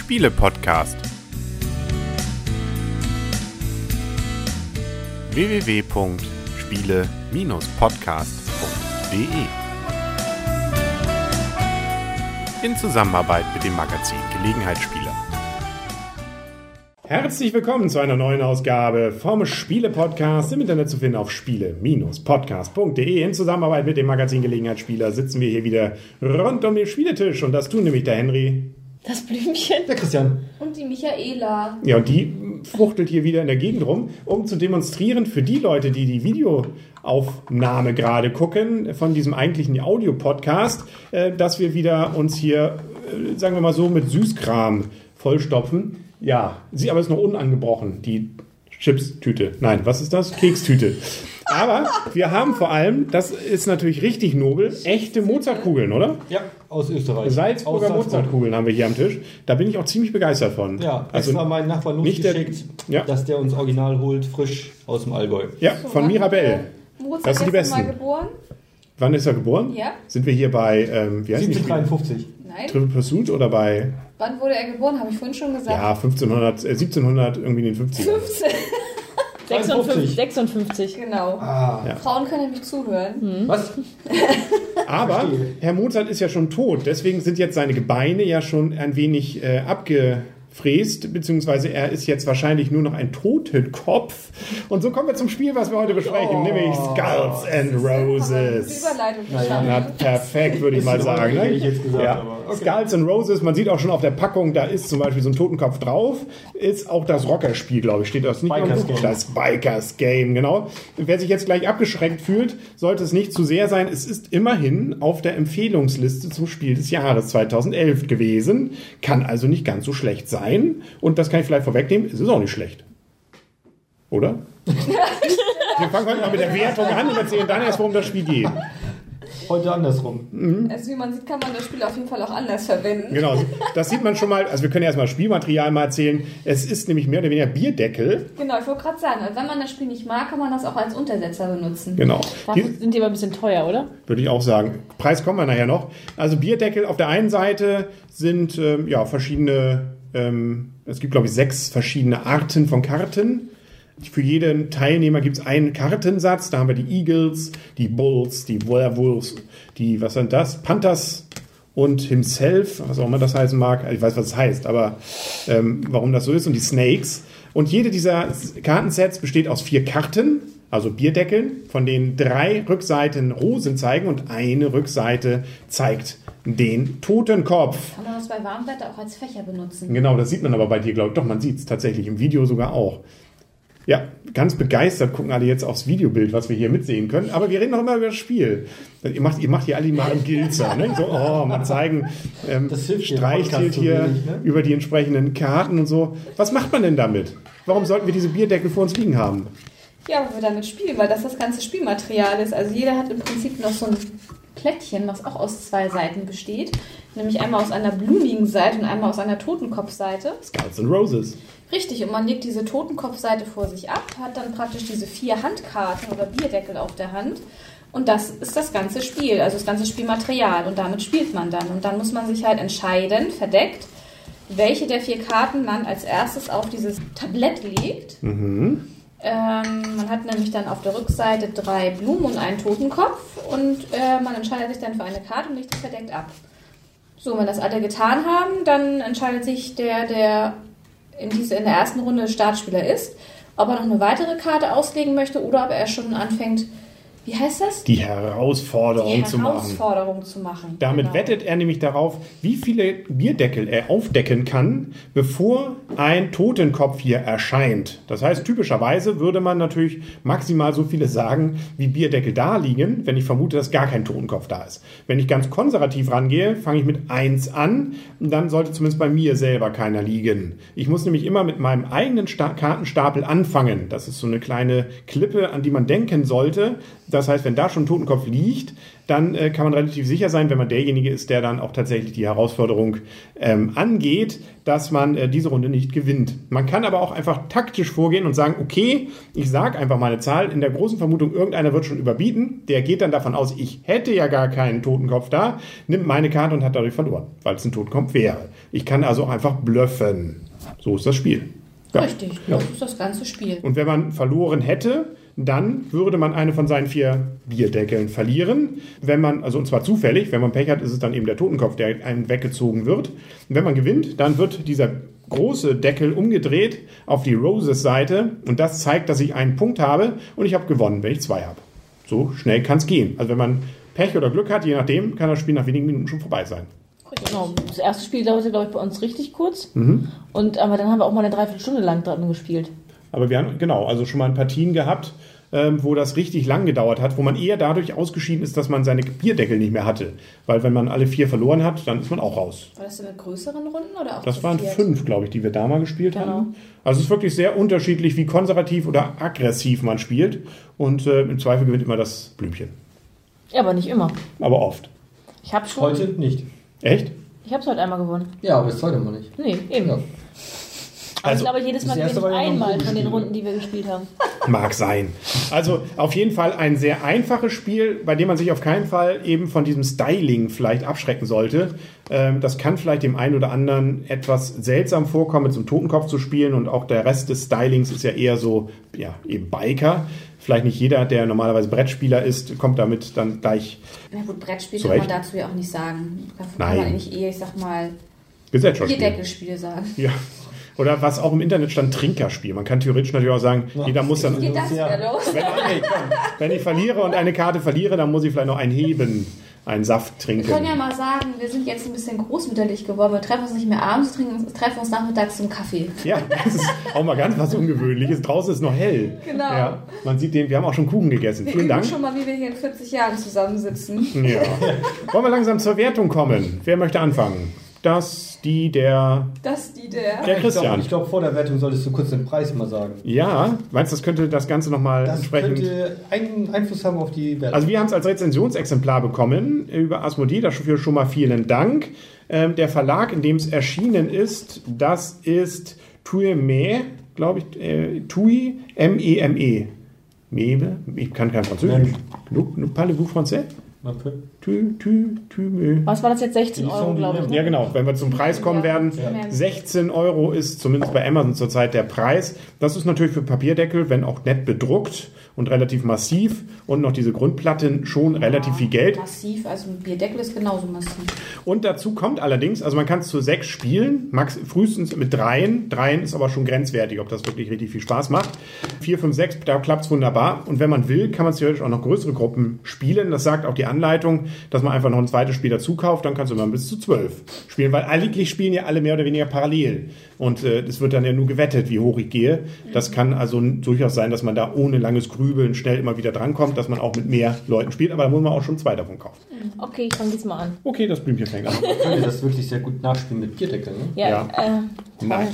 Spiele-Podcast. www.spiele-podcast.de in Zusammenarbeit mit dem Magazin Gelegenheitsspieler. Herzlich willkommen zu einer neuen Ausgabe vom Spiele-Podcast, im Internet zu finden auf spiele-podcast.de. In Zusammenarbeit mit dem Magazin Gelegenheitsspieler sitzen wir hier wieder rund um den Spieletisch und das tun nämlich der Henry, das Blümchen, der Christian und die Michaela. Ja, und die fuchtelt hier wieder in der Gegend rum, um zu demonstrieren für die Leute, die die Videoaufnahme gerade gucken, von diesem eigentlichen Audio-Podcast, dass wir wieder uns hier, sagen wir mal so, mit Süßkram vollstopfen. Ja, sie aber ist noch unangebrochen, die Chips-Tüte. Nein, was ist das? Kekstüte. Aber wir haben vor allem, das ist natürlich richtig nobel, echte Mozartkugeln, oder? Ja, aus Österreich. Salzburger Mozartkugeln haben wir hier am Tisch. Da bin ich auch ziemlich begeistert von. Ja, also extra meinen Nachbar losgeschickt, dass der uns original holt, frisch aus dem Allgäu. Ja, von Mirabelle. Mozart das sind die besten. Mal geboren? Wann ist er geboren? Ja. Sind wir hier bei, wie heißt 1753. Nein. Triple Pursuit oder bei... Wann wurde er geboren? Habe ich vorhin schon gesagt. Ja, 1700, irgendwie in den 50ern. 56. Genau. Ja. Frauen können nämlich zuhören. Was? Aber Herr Mozart ist ja schon tot, deswegen sind jetzt seine Gebeine ja schon ein wenig abgefräst, beziehungsweise er ist jetzt wahrscheinlich nur noch ein Totenkopf. Und so kommen wir zum Spiel, was wir heute besprechen, nämlich Skulls and Roses. Überleitung Na, perfekt, würde ich mal sagen. Hätte ich jetzt gesagt, ja. aber okay. Skulls and Roses, man sieht auch schon auf der Packung, da ist zum Beispiel so ein Totenkopf drauf, ist auch das Rockerspiel, glaube ich, steht das nicht Bikers im Buch? Game. Das Bikers Game, genau. Wer sich jetzt gleich abgeschreckt fühlt, sollte es nicht zu sehr sein. Es ist immerhin auf der Empfehlungsliste zum Spiel des Jahres 2011 gewesen, kann also nicht ganz so schlecht sein. Und das kann ich vielleicht vorwegnehmen, es ist auch nicht schlecht. Oder? Wir fangen heute mal mit der Wertung an und erzählen dann erst, worum das Spiel geht. Heute andersrum. Also wie man sieht, kann man das Spiel auf jeden Fall auch anders verwenden. Genau, das sieht man schon mal. Also wir können erstmal Spielmaterial mal erzählen. Es ist nämlich mehr oder weniger Bierdeckel. Genau, ich wollte gerade sagen, wenn man das Spiel nicht mag, kann man das auch als Untersetzer benutzen. Genau. Dafür sind die aber ein bisschen teuer, oder? Würde ich auch sagen. Preis kommen wir nachher noch. Also Bierdeckel auf der einen Seite sind verschiedene, es gibt glaube ich 6 verschiedene Arten von Karten. Für jeden Teilnehmer gibt es einen Kartensatz. Da haben wir die Eagles, die Bulls, die Werewolves, die, was sind das? Panthers und Himself, was auch immer das heißen mag. Ich weiß, was es heißt, aber warum das so ist. Und die Snakes. Und jede dieser Kartensets besteht aus 4 Karten, also Bierdeckeln, von denen 3 Rückseiten Rosen zeigen und eine Rückseite zeigt den Totenkopf. Kann man das bei Warmwetter auch als Fächer benutzen? Genau, das sieht man aber bei dir, glaube ich. Doch, man sieht es tatsächlich im Video sogar auch. Ja, ganz begeistert gucken alle jetzt aufs Videobild, was wir hier mitsehen können. Aber wir reden noch immer über das Spiel. Ihr macht hier alle mal einen Gilzer. Ne? So, mal zeigen, streicht hier über die entsprechenden Karten und so. Was macht man denn damit? Warum sollten wir diese Bierdeckel vor uns liegen haben? Ja, weil wir damit spielen, weil das ganze Spielmaterial ist. Also jeder hat im Prinzip noch so ein Plättchen, was auch aus 2 Seiten besteht. Nämlich einmal aus einer blumigen Seite und einmal aus einer Totenkopfseite. Skulls and Roses. Richtig, und man legt diese Totenkopfseite vor sich ab, hat dann praktisch diese 4 Handkarten oder Bierdeckel auf der Hand. Und das ist das ganze Spiel, also das ganze Spielmaterial. Und damit spielt man dann. Und dann muss man sich halt entscheiden, verdeckt, welche der 4 Karten man als erstes auf dieses Tablett legt. Mhm. Man hat nämlich dann auf der Rückseite 3 Blumen und einen Totenkopf. Und man entscheidet sich dann für eine Karte und legt sie verdeckt ab. So, wenn das alle getan haben, dann entscheidet sich der in der ersten Runde Startspieler ist, ob er noch eine weitere Karte auslegen möchte oder ob er schon anfängt, wie heißt das? Die Herausforderung zu machen. Damit wettet er nämlich darauf, wie viele Bierdeckel er aufdecken kann, bevor ein Totenkopf hier erscheint. Das heißt, typischerweise würde man natürlich maximal so viele sagen, wie Bierdeckel da liegen, wenn ich vermute, dass gar kein Totenkopf da ist. Wenn ich ganz konservativ rangehe, fange ich mit 1 an und dann sollte zumindest bei mir selber keiner liegen. Ich muss nämlich immer mit meinem eigenen Kartenstapel anfangen. Das ist so eine kleine Klippe, an die man denken sollte, Das heißt, wenn da schon ein Totenkopf liegt, dann kann man relativ sicher sein, wenn man derjenige ist, der dann auch tatsächlich die Herausforderung angeht, dass man diese Runde nicht gewinnt. Man kann aber auch einfach taktisch vorgehen und sagen, okay, ich sage einfach mal eine Zahl, in der großen Vermutung, irgendeiner wird schon überbieten, der geht dann davon aus, ich hätte ja gar keinen Totenkopf da, nimmt meine Karte und hat dadurch verloren, weil es ein Totenkopf wäre. Ich kann also auch einfach bluffen. So ist das Spiel. Ja. Richtig, das ist das ganze Spiel. Und wenn man verloren hätte, dann würde man eine von seinen 4 Bierdeckeln verlieren. Wenn man, also und zwar zufällig, wenn man Pech hat, ist es dann eben der Totenkopf, der einem weggezogen wird. Und wenn man gewinnt, dann wird dieser große Deckel umgedreht auf die Roses-Seite und das zeigt, dass ich einen Punkt habe und ich habe gewonnen, wenn ich 2 habe. So schnell kann es gehen. Also wenn man Pech oder Glück hat, je nachdem, kann das Spiel nach wenigen Minuten schon vorbei sein. Genau, das erste Spiel dauerte, glaube ich, bei uns richtig kurz. Aber dann haben wir auch mal eine Dreiviertelstunde lang dran gespielt. Aber wir haben, also schon mal Partien gehabt, wo das richtig lang gedauert hat, wo man eher dadurch ausgeschieden ist, dass man seine Bierdeckel nicht mehr hatte. Weil wenn man alle 4 verloren hat, dann ist man auch raus. War das in größeren Runden oder auch? Das waren 5, glaube ich, die wir da mal gespielt haben. Also es ist wirklich sehr unterschiedlich, wie konservativ oder aggressiv man spielt. Und im Zweifel gewinnt immer das Blümchen. Ja, aber nicht immer. Aber oft. Ich habe schon. Heute nicht. Echt? Ich habe es heute einmal gewonnen. Ja, aber das heute mal nicht. Nee, eben. Ja. Also, ich glaube, jedes Mal gewinne ich einmal von den Runden, die wir gespielt haben. Mag sein. Also auf jeden Fall ein sehr einfaches Spiel, bei dem man sich auf keinen Fall eben von diesem Styling vielleicht abschrecken sollte. Das kann vielleicht dem einen oder anderen etwas seltsam vorkommen, mit so einem Totenkopf zu spielen und auch der Rest des Stylings ist ja eher so, ja, eben Biker. Vielleicht nicht jeder, der normalerweise Brettspieler ist, kommt damit dann gleich. Na gut, Brettspiel kann man dazu ja auch nicht sagen. Davon kann man nicht eher, ich sag mal, Bierdeckelspiele sagen. Ja. Oder was auch im Internet stand, Trinkerspiel. Man kann theoretisch natürlich auch sagen, jeder muss dann... Wie geht das wieder los? Wenn ich verliere und eine Karte verliere, dann muss ich vielleicht noch einen heben, einen Saft trinken. Wir können ja mal sagen, wir sind jetzt ein bisschen großmütterlich geworden. Wir treffen uns nicht mehr abends, treffen uns nachmittags zum Kaffee. Ja, das ist auch mal ganz was Ungewöhnliches. Draußen ist noch hell. Genau. Ja, man sieht wir haben auch schon Kuchen gegessen. Vielen Dank. Schon mal, wie wir hier in 40 Jahren zusammensitzen. Ja. Wollen wir langsam zur Wertung kommen? Wer möchte anfangen? Der Christian. Ich glaube, vor der Wertung solltest du kurz den Preis mal sagen. Ja, meinst du, das könnte das Ganze nochmal entsprechend... Das könnte einen Einfluss haben auf die Wertung. Also wir haben es als Rezensionsexemplar bekommen über Asmodee, dafür schon mal vielen Dank. Der Verlag, in dem es erschienen ist, das ist Tuime, glaube ich, Tui, M-E-M-E. Mebe, ich kann kein Französisch. Parlez-vous français? Was war das jetzt? 16 Euro, glaube ich. Ne? Ja, genau. Wenn wir zum Preis kommen werden, 16 Euro ist zumindest bei Amazon zurzeit der Preis. Das ist natürlich für Papierdeckel, wenn auch nett bedruckt und relativ massiv und noch diese Grundplatten schon relativ viel Geld. Massiv, also ein Bierdeckel ist genauso massiv. Und dazu kommt allerdings, also man kann es zu 6 spielen, frühestens mit 3. 3 ist aber schon grenzwertig, ob das wirklich richtig viel Spaß macht. 4, 5, 6, da klappt es wunderbar. Und wenn man will, kann man theoretisch auch noch größere Gruppen spielen. Das sagt auch die Anleitung, dass man einfach noch ein zweites Spiel dazu kauft, dann kannst du immer bis zu 12 spielen, weil eigentlich spielen ja alle mehr oder weniger parallel. Und es wird dann ja nur gewettet, wie hoch ich gehe. Das kann also durchaus sein, dass man da ohne langes Grübeln schnell immer wieder drankommt, dass man auch mit mehr Leuten spielt, aber da muss man auch schon 2 davon kaufen. Okay, ich fange diesmal an. Okay, das Blümchen fängt an. Man könnte das wirklich sehr gut nachspielen mit Bierdeckeln, ne? Ja. Nein.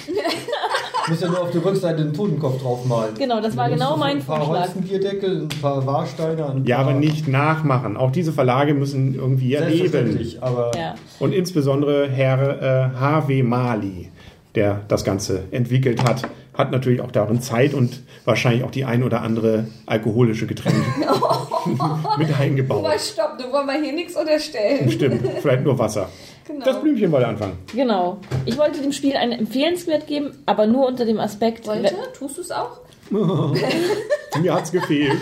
Du musst ja nur auf der Rückseite einen Totenkopf draufmalen. Genau, das war genau mein Vorschlag. Vorschlag. Ein paar Bierdeckel, ein paar Warsteine. Ja, aber nicht nachmachen. Auch diese Verlage müssen irgendwie erleben. Aber und insbesondere Herr H.W. Mali, der das Ganze entwickelt hat, hat natürlich auch darin Zeit und wahrscheinlich auch die ein oder andere alkoholische Getränke mit eingebaut. Aber stopp, da wollen wir hier nichts unterstellen. Stimmt, vielleicht nur Wasser. Genau. Das Blümchen wollte anfangen. Genau. Ich wollte dem Spiel einen Empfehlenswert geben, aber nur unter dem Aspekt... Tust du es auch? Mir hat es gefehlt.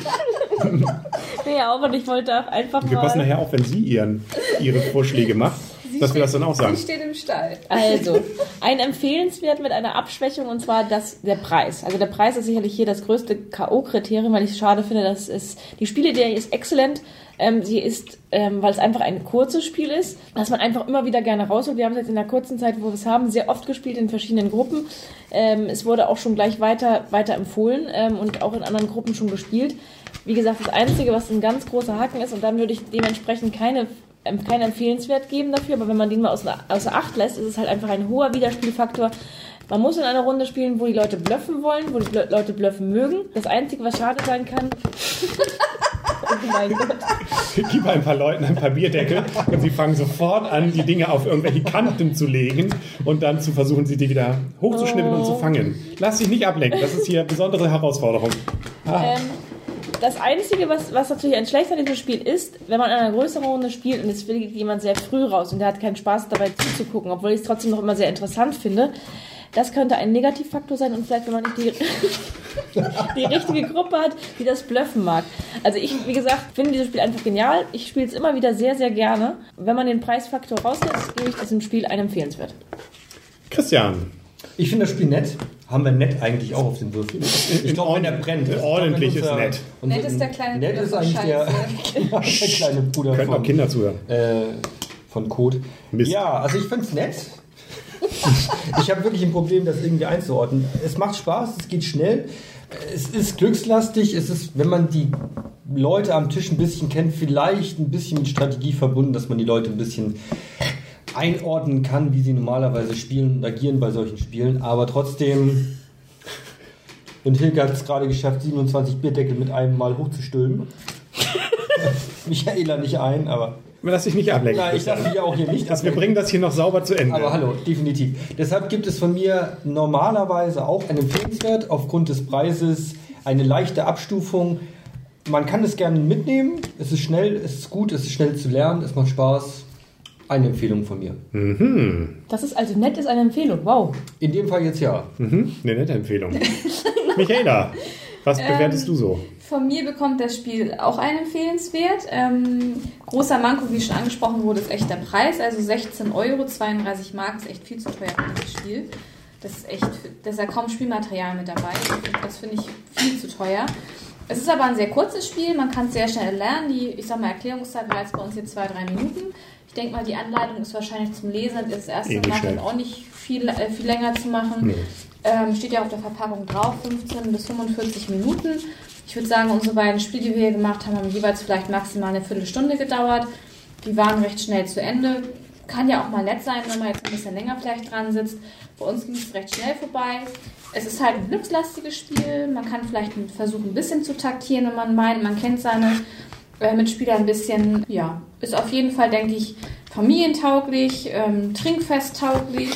Ja, aber ich wollte auch einfach Wir passen nachher auf, wenn sie ihre Vorschläge macht, dass wir das dann auch sagen. Sie steht im Stall. Also, ein Empfehlenswert mit einer Abschwächung, und zwar der Preis. Also der Preis ist sicherlich hier das größte K.O.-Kriterium, weil ich es schade finde, dass die Spielidee ist exzellent. Sie ist, weil es einfach ein kurzes Spiel ist, dass man einfach immer wieder gerne rausholt. Wir haben es jetzt in der kurzen Zeit, wo wir es haben, sehr oft gespielt in verschiedenen Gruppen. Es wurde auch schon gleich weiter empfohlen und auch in anderen Gruppen schon gespielt. Wie gesagt, das Einzige, was ein ganz großer Haken ist, und dann würde ich dementsprechend keinen Empfehlenswert geben dafür, aber wenn man den mal außer Acht lässt, ist es halt einfach ein hoher Wiederspielfaktor. Man muss in einer Runde spielen, wo die Leute bluffen wollen, wo die Leute bluffen mögen. Das Einzige, was schade sein kann... Oh mein Gott. Gib ein paar Leuten ein paar Bierdeckel und sie fangen sofort an, die Dinge auf irgendwelche Kanten zu legen und dann zu versuchen, sie die wieder hochzuschnippeln und zu fangen. Lass dich nicht ablenken, das ist hier eine besondere Herausforderung. Das Einzige, was natürlich ein schlechter an diesem Spiel ist, wenn man in einer größeren Runde spielt und es fliegt jemand sehr früh raus und der hat keinen Spaß dabei zuzugucken, obwohl ich es trotzdem noch immer sehr interessant finde, das könnte ein Negativfaktor sein und vielleicht, wenn man nicht die richtige Gruppe hat, die das bluffen mag. Also ich, wie gesagt, finde dieses Spiel einfach genial. Ich spiele es immer wieder sehr, sehr gerne. Wenn man den Preisfaktor rauslässt, gebe ich diesem Spiel einen empfehlenswert. Christian. Ich finde das Spiel nett. Haben wir nett eigentlich auch auf den Würfel? Ich glaube, wenn der brennt. Ordentliches Nett. Nett ist der kleine Bruder. Nett ist eigentlich der kleine Bruder Können auch Kinder zuhören. Von Code. Mist. Ja, also ich finde es nett. Ich habe wirklich ein Problem, das irgendwie einzuordnen. Es macht Spaß, es geht schnell. Es ist glückslastig. Es ist, wenn man die Leute am Tisch ein bisschen kennt, vielleicht ein bisschen mit Strategie verbunden, dass man die Leute ein bisschen einordnen kann, wie sie normalerweise spielen und agieren bei solchen Spielen, aber trotzdem, und Hilke hat es gerade geschafft, 27 Bierdeckel mit einem Mal hochzustülpen. Michaela nicht ein, aber... Lass dich nicht ablenken. Nein, ich darf mich ja auch hier nicht ablenken. Wir bringen das hier noch sauber zu Ende. Aber hallo, definitiv. Deshalb gibt es von mir normalerweise auch einen Empfehlenswert aufgrund des Preises, eine leichte Abstufung. Man kann es gerne mitnehmen, es ist schnell, es ist gut, es ist schnell zu lernen, es macht Spaß. Eine Empfehlung von mir. Mhm. Das ist also nett, ist eine Empfehlung. Wow. In dem Fall jetzt ja. Mhm. Eine nette Empfehlung. Michaela, was bewertest du so? Von mir bekommt das Spiel auch einen empfehlenswert. Großer Manko, wie schon angesprochen wurde, ist echt der Preis. Also 16 Euro, 32 Mark ist echt viel zu teuer für dieses Spiel. Das ist ja kaum Spielmaterial mit dabei. Das finde ich viel zu teuer. Es ist aber ein sehr kurzes Spiel, man kann es sehr schnell lernen. Die, Erklärungszeit war jetzt bei uns hier 2-3 Minuten. Ich denke mal, die Anleitung ist wahrscheinlich zum Lesen, das erste Mal dann auch nicht viel länger zu machen. Nee. Steht ja auf der Verpackung drauf, 15 bis 45 Minuten. Ich würde sagen, unsere beiden Spiele, die wir hier gemacht haben, haben jeweils vielleicht maximal eine Viertelstunde gedauert. Die waren recht schnell zu Ende. Kann ja auch mal nett sein, wenn man jetzt ein bisschen länger vielleicht dran sitzt. Bei uns ging es recht schnell vorbei. Es ist halt ein glückslastiges Spiel. Man kann vielleicht versuchen, ein bisschen zu taktieren, wenn man meint, man kennt seine Mitspieler ein bisschen. Ja, ist auf jeden Fall, denke ich, familientauglich, trinkfesttauglich.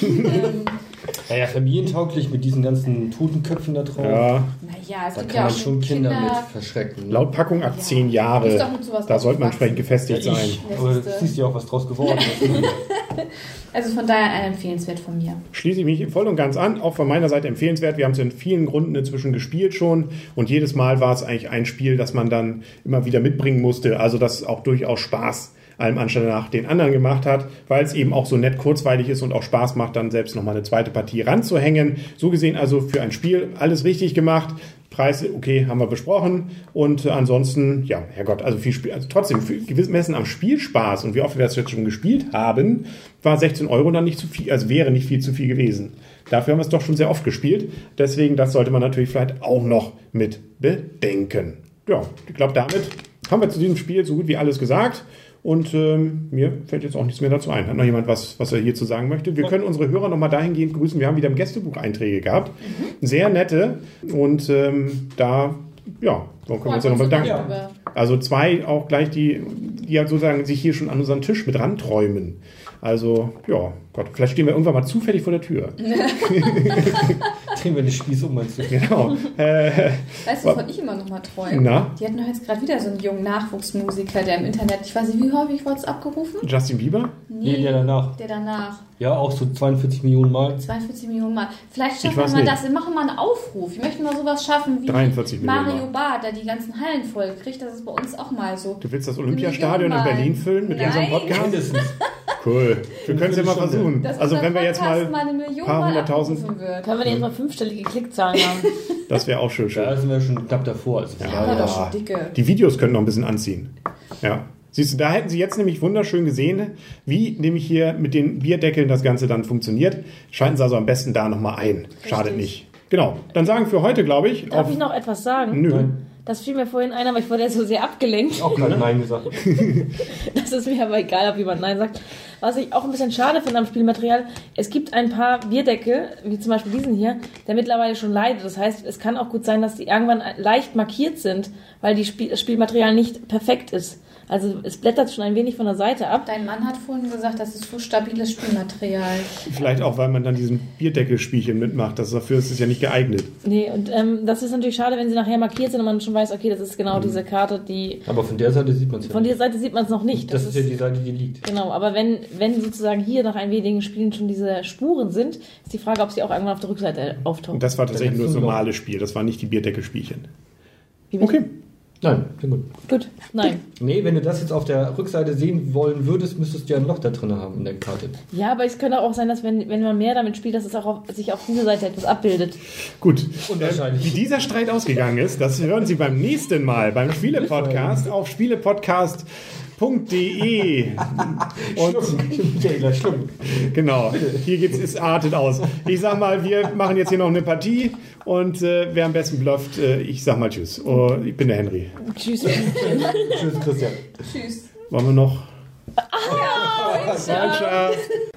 Ja, familientauglich mit diesen ganzen Totenköpfen da drauf. Ja. Naja, es da gibt kann ja man auch schon Kinder mit verschrecken. Ne? Laut Packung ab 10 Jahre. Da sollte man entsprechend gefestigt sein. Aber du siehst ja auch, was draus geworden ist. Also von daher ein empfehlenswert von mir. Schließe ich mich voll und ganz an. Auch von meiner Seite empfehlenswert. Wir haben es in vielen Runden inzwischen gespielt schon. Und jedes Mal war es eigentlich ein Spiel, das man dann immer wieder mitbringen musste. Also das auch durchaus Spaß allem Anschein nach den anderen gemacht hat, weil es eben auch so nett kurzweilig ist und auch Spaß macht, dann selbst nochmal eine zweite Partie ranzuhängen. So gesehen also für ein Spiel alles richtig gemacht. Preis, okay, haben wir besprochen. Und ansonsten, ja, Herrgott, also viel Spiel, also trotzdem, gemessen am Spielspaß und wie oft wir das jetzt schon gespielt haben, war 16 Euro dann nicht zu viel, also wäre nicht viel zu viel gewesen. Dafür haben wir es doch schon sehr oft gespielt. Deswegen, das sollte man natürlich vielleicht auch noch mit bedenken. Ja, ich glaube, damit haben wir zu diesem Spiel so gut wie alles gesagt. Und mir fällt jetzt auch nichts mehr dazu ein. Hat noch jemand was er hier zu sagen möchte? Wir können unsere Hörer nochmal dahingehend grüßen. Wir haben wieder im Gästebuch Einträge gehabt. Sehr nette. Und können wir uns ja nochmal bedanken. Ja. Also 2 auch gleich, die ja sozusagen sich hier schon an unseren Tisch mit ranträumen. Also, ja, Gott, vielleicht stehen wir irgendwann mal zufällig vor der Tür. Drehen wir den Spieß um, meinst du? Genau. Weißt du, wovon ich immer noch mal träume? Na? Die hatten doch jetzt gerade wieder so einen jungen Nachwuchsmusiker, der im Internet, ich weiß nicht, wie häufig wurde es abgerufen? Justin Bieber? Nee, der danach. Der danach. Ja, auch so 42 Millionen Mal. 42 Millionen Mal. Vielleicht schaffen wir mal das. Wir machen mal einen Aufruf. Wir möchten mal sowas schaffen wie 43 Mario Barth, der die ganzen Hallen voll kriegt. Das ist bei uns auch mal so. Du willst das Olympiastadion in Berlin füllen mit unserem Podcast? Mindestens. Cool. Wir können es ja mal versuchen. Also wenn wir jetzt mal eine Million paar Mal hunderttausend... Können wir jetzt mal 5-stellige Klickzahlen haben? Das wäre auch schön. Da sind wir schon knapp davor. Also doch schon dicke. Die Videos können noch ein bisschen anziehen. Ja. Siehst du, da hätten Sie jetzt nämlich wunderschön gesehen, wie nämlich hier mit den Bierdeckeln das Ganze dann funktioniert. Schalten Sie also am besten da nochmal ein. Schadet nicht. Genau. Dann sagen für heute, glaube ich... Darf ich noch etwas sagen? Nö. Nein. Das fiel mir vorhin ein, aber ich wurde ja so sehr abgelenkt. Auch gerade Nein gesagt. Das ist mir aber egal, ob jemand Nein sagt. Was ich auch ein bisschen schade finde am Spielmaterial, es gibt ein paar Bierdeckel, wie zum Beispiel diesen hier, der mittlerweile schon leidet. Das heißt, es kann auch gut sein, dass die irgendwann leicht markiert sind, weil das Spielmaterial nicht perfekt ist. Also es blättert schon ein wenig von der Seite ab. Dein Mann hat vorhin gesagt, das ist so stabiles Spielmaterial. Vielleicht auch, weil man dann diesen Bierdeckelspielchen mitmacht. Dafür ist es ja nicht geeignet. Nee, und das ist natürlich schade, wenn sie nachher markiert sind und man schon weiß, okay, das ist genau diese Karte, die... Aber von der Seite sieht man es ja Von nicht. der Seite sieht man es noch nicht. Das ist ja die Seite, die liegt. Genau, aber wenn sozusagen hier nach ein wenigen Spielen schon diese Spuren sind, ist die Frage, ob sie auch irgendwann auf der Rückseite auftauchen. Und das war tatsächlich nur das Dann normale Spiel. Das war nicht die Bierdeckelspielchen. Wie bitte? Okay. Nein, sehr gut. Gut, nein. Nee, wenn du das jetzt auf der Rückseite sehen wollen würdest, müsstest du ja ein Loch da drin haben in der Karte. Ja, aber es könnte auch sein, dass wenn man mehr damit spielt, dass es auch sich auf dieser Seite etwas abbildet. Gut. Unwahrscheinlich. Wie dieser Streit ausgegangen ist, das hören Sie beim nächsten Mal beim Spiele-Podcast auf spielepodcast.de. Und Schlimm. genau, hier es artet aus. Ich sag mal, wir machen jetzt hier noch eine Partie und wer am besten blufft, ich sag mal tschüss. Oh, ich bin der Henry. Tschüss. Tschüss, Christian. Tschüss. Wollen wir noch? Ja, Mannschaft.